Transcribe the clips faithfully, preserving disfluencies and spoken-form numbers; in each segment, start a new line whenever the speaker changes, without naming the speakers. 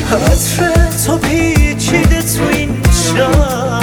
عطر تو پیچیده تو این شب،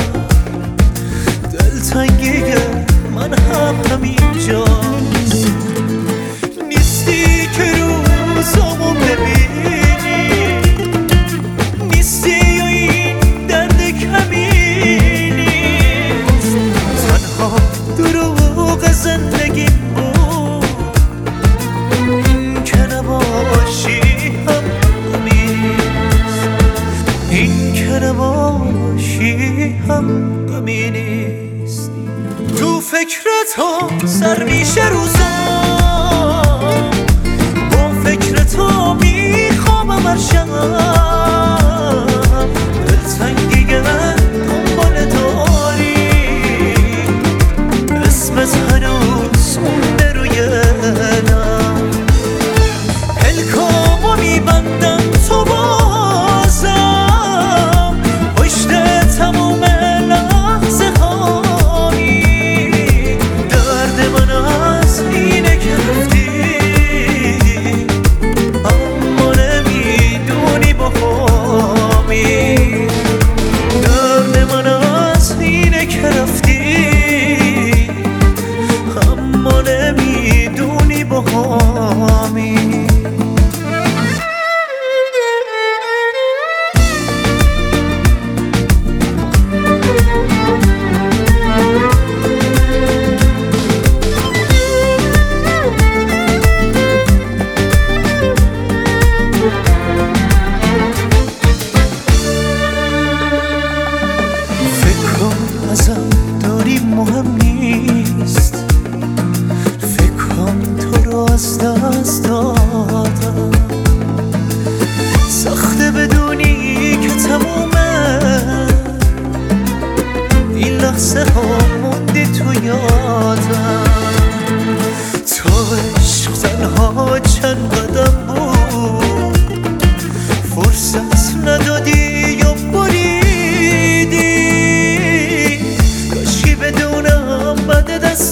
دلتنگی من هم همینجاست. نیستی که روزامو ببینی، نیستی و این درد کمی نیست. تنها دروغ زندگیم بود، این که نباشی هم غمی نیست، این که نباشی هم غمی نیست. تو فکر تو سر میشه روزام، با فکر تو میخوامم هر شب. دلتنگی دنبال داری، اسمت هنوز مونده روی لب. پلکامو میبندم تو بازم، پشت تموم لحظه هایی. درد من از اینه که رفتی، اما نمیدونی با همی. درد من از اینه که رفتی، اما نمیدونی با همی. ازم داری مهم نیست، فکرم تو رو از دست دادم. سخته بدونی که تمومه این لحظه ها موندی تو یادم. تو عشق تنها چند قدم بود، فرصت ندادی یا بریدی. کاشکی بدونم بد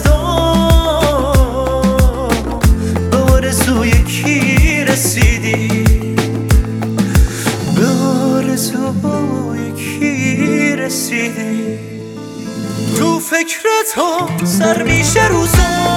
دستام، به آرزوی کی رسیدی، به آرزوی کی رسیدی. تو فکر تو سر میشه روزا،